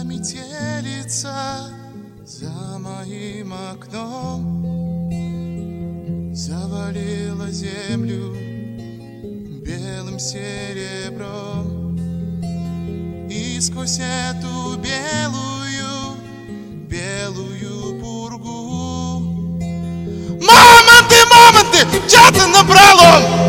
метелица за моим окном завалила землю белым серебром. И сквозь эту белую пургу мамонты, мчатся напролом.